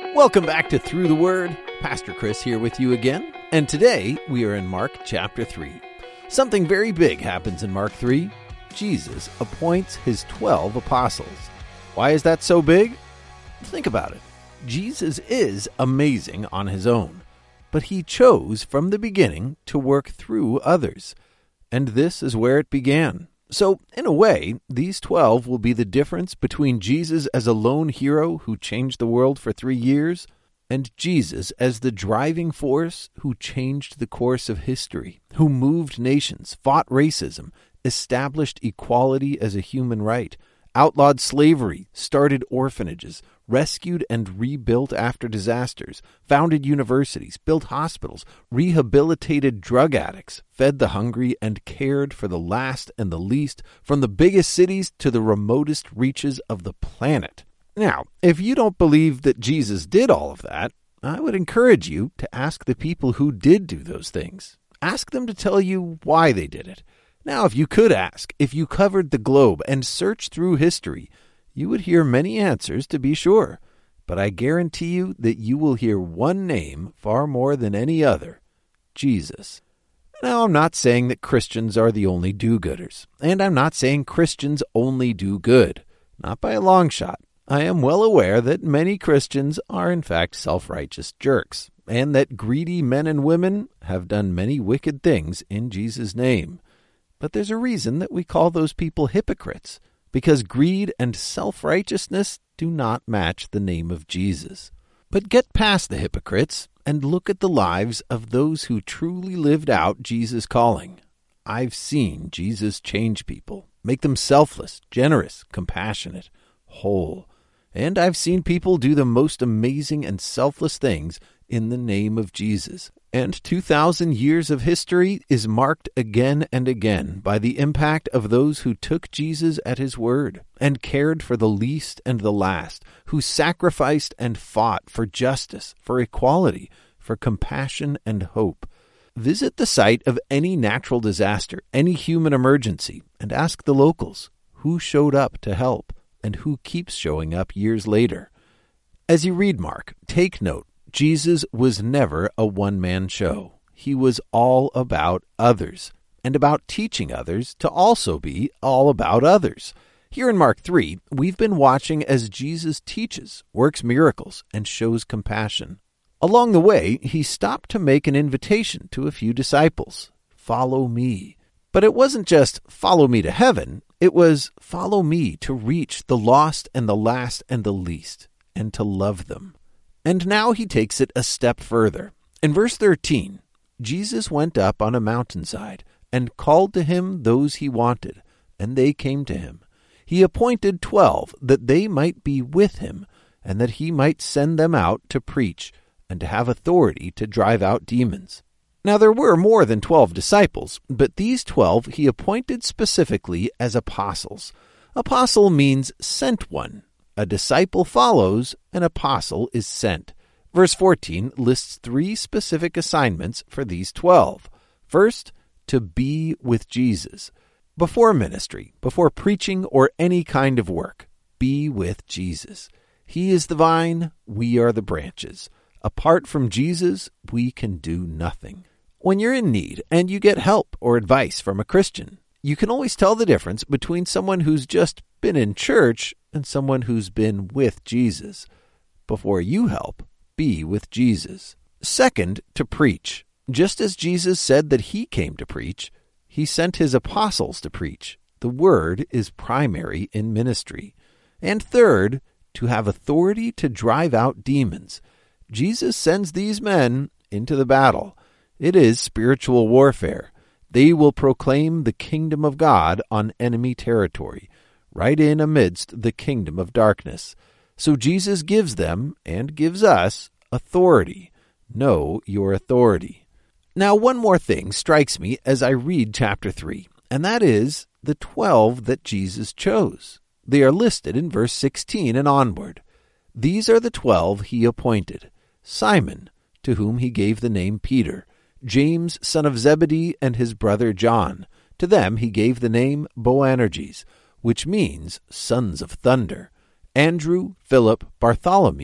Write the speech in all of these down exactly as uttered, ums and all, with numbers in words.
Welcome back to Through the Word. Pastor Chris here with you again. And today we are in Mark chapter three. Something very big happens in Mark three. Jesus appoints his twelve apostles. Why is that so big? Think about it. Jesus is amazing on his own, but he chose from the beginning to work through others. And this is where it began. So, in a way, these twelve will be the difference between Jesus as a lone hero who changed the world for three years and Jesus as the driving force who changed the course of history, who moved nations, fought racism, established equality as a human right, outlawed slavery, started orphanages, rescued and rebuilt after disasters, founded universities, built hospitals, rehabilitated drug addicts, fed the hungry, and cared for the last and the least, from the biggest cities to the remotest reaches of the planet. Now, if you don't believe that Jesus did all of that, I would encourage you to ask the people who did do those things. Ask them to tell you why they did it. Now, if you could ask, if you covered the globe and searched through history, you would hear many answers, to be sure. But I guarantee you that you will hear one name far more than any other: Jesus. Now, I'm not saying that Christians are the only do-gooders, and I'm not saying Christians only do good. Not by a long shot. I am well aware that many Christians are in fact self-righteous jerks, and that greedy men and women have done many wicked things in Jesus' name. But there's a reason that we call those people hypocrites, because greed and self-righteousness do not match the name of Jesus. But get past the hypocrites and look at the lives of those who truly lived out Jesus' calling. I've seen Jesus change people, make them selfless, generous, compassionate, whole. And I've seen people do the most amazing and selfless things in the name of Jesus. And two thousand years of history is marked again and again by the impact of those who took Jesus at his word and cared for the least and the last, who sacrificed and fought for justice, for equality, for compassion and hope. Visit the site of any natural disaster, any human emergency, and ask the locals who showed up to help and who keeps showing up years later. As you read Mark, take note. Jesus was never a one-man show. He was all about others, and about teaching others to also be all about others. Here in Mark three, we've been watching as Jesus teaches, works miracles, and shows compassion. Along the way, he stopped to make an invitation to a few disciples. Follow me. But it wasn't just follow me to heaven. It was follow me to reach the lost and the last and the least, and to love them. And now he takes it a step further. In verse thirteen, Jesus went up on a mountainside and called to him those he wanted, and they came to him. He appointed twelve that they might be with him, and that he might send them out to preach and to have authority to drive out demons. Now there were more than twelve disciples, but these twelve he appointed specifically as apostles. Apostle means sent one. A disciple follows, an apostle is sent. Verse fourteen lists three specific assignments for these twelve. First, to be with Jesus. Before ministry, before preaching or any kind of work, be with Jesus. He is the vine, we are the branches. Apart from Jesus, we can do nothing. When you're in need and you get help or advice from a Christian, you can always tell the difference between someone who's just been in church and someone who's been with Jesus. Before you help, be with Jesus. Second, to preach. Just as Jesus said that he came to preach, he sent his apostles to preach. The word is primary in ministry. And third, to have authority to drive out demons. Jesus sends these men into the battle. It is spiritual warfare. They will proclaim the kingdom of God on enemy territory, right in amidst the kingdom of darkness. So Jesus gives them, and gives us, authority. Know your authority. Now, one more thing strikes me as I read chapter three, and that is the twelve that Jesus chose. They are listed in verse sixteen and onward. These are the twelve he appointed: Simon, to whom he gave the name Peter, James, son of Zebedee, and his brother John. To them he gave the name Boanerges, which means sons of thunder. Andrew, Philip, Bartholomew,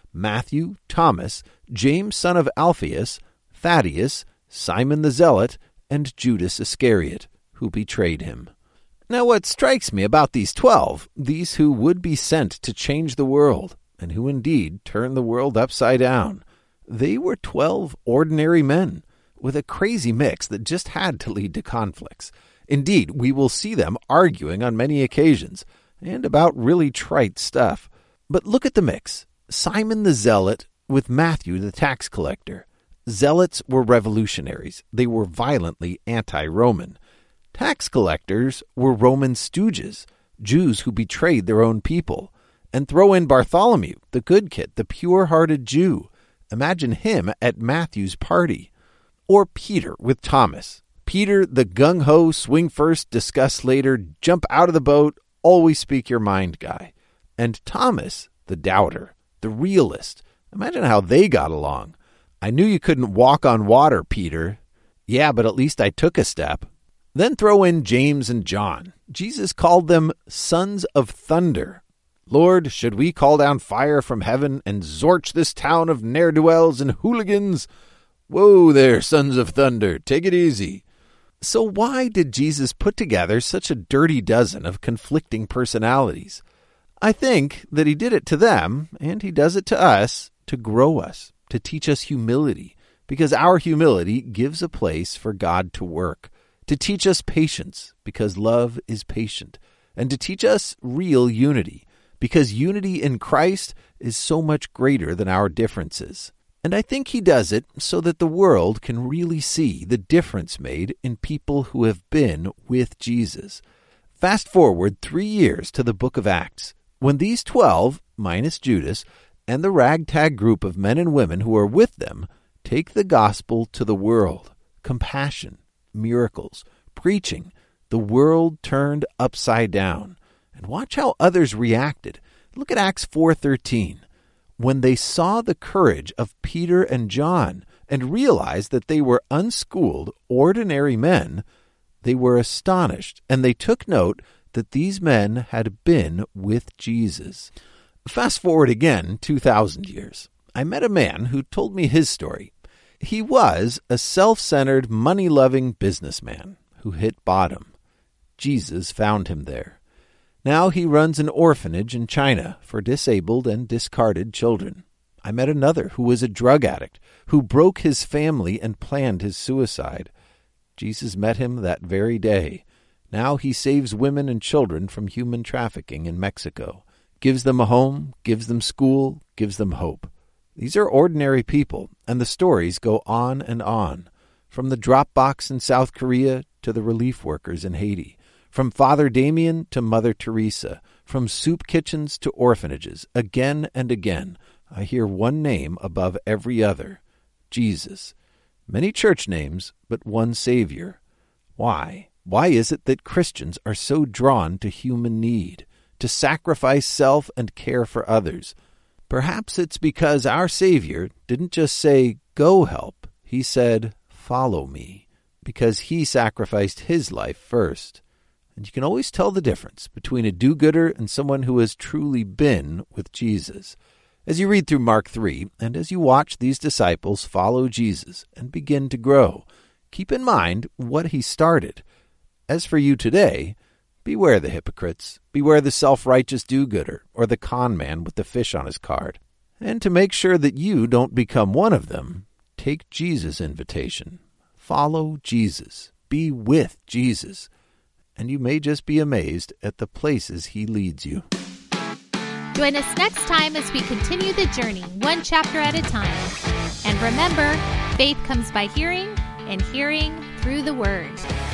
Matthew, Thomas, James son of Alphaeus, Thaddeus, Simon the Zealot, and Judas Iscariot, who betrayed him. Now what strikes me about these twelve, these who would be sent to change the world, and who indeed turned the world upside down, they were twelve ordinary men, with a crazy mix that just had to lead to conflicts. Indeed, we will see them arguing on many occasions, and about really trite stuff. But look at the mix. Simon the Zealot with Matthew the tax collector. Zealots were revolutionaries. They were violently anti-Roman. Tax collectors were Roman stooges, Jews who betrayed their own people. And throw in Bartholomew, the good kid, the pure-hearted Jew. Imagine him at Matthew's party. Or Peter with Thomas. Peter, the gung-ho, swing first, discuss later, jump out of the boat, always speak your mind guy. And Thomas, the doubter, the realist. Imagine how they got along. I knew you couldn't walk on water, Peter. Yeah, but at least I took a step. Then throw in James and John. Jesus called them sons of thunder. Lord, should we call down fire from heaven and zorch this town of ne'er-do-wells and hooligans? Whoa there, sons of thunder, take it easy. So why did Jesus put together such a dirty dozen of conflicting personalities? I think that he did it to them, and he does it to us, to grow us, to teach us humility, because our humility gives a place for God to work, to teach us patience, because love is patient, and to teach us real unity, because unity in Christ is so much greater than our differences. And I think he does it so that the world can really see the difference made in people who have been with Jesus. Fast forward three years to the book of Acts, when these twelve, minus Judas, and the ragtag group of men and women who are with them take the gospel to the world. Compassion, miracles, preaching, the world turned upside down. And watch how others reacted. Look at Acts four thirteen. When they saw the courage of Peter and John and realized that they were unschooled, ordinary men, they were astonished, and they took note that these men had been with Jesus. Fast forward again two thousand years. I met a man who told me his story. He was a self-centered, money-loving businessman who hit bottom. Jesus found him there. Now he runs an orphanage in China for disabled and discarded children. I met another who was a drug addict, who broke his family and planned his suicide. Jesus met him that very day. Now he saves women and children from human trafficking in Mexico, gives them a home, gives them school, gives them hope. These are ordinary people, and the stories go on and on, from the drop box in South Korea to the relief workers in Haiti. From Father Damien to Mother Teresa, from soup kitchens to orphanages, again and again, I hear one name above every other, Jesus. Many church names, but one Savior. Why? Why is it that Christians are so drawn to human need, to sacrifice self and care for others? Perhaps it's because our Savior didn't just say, go help. He said, follow me, because he sacrificed his life first. And you can always tell the difference between a do-gooder and someone who has truly been with Jesus. As you read through Mark three, and as you watch these disciples follow Jesus and begin to grow, keep in mind what he started. As for you today, beware the hypocrites, beware the self-righteous do-gooder, or the con man with the fish on his card. And to make sure that you don't become one of them, take Jesus' invitation. Follow Jesus. Be with Jesus. And you may just be amazed at the places he leads you. Join us next time as we continue the journey, one chapter at a time. And remember, faith comes by hearing, and hearing through the Word.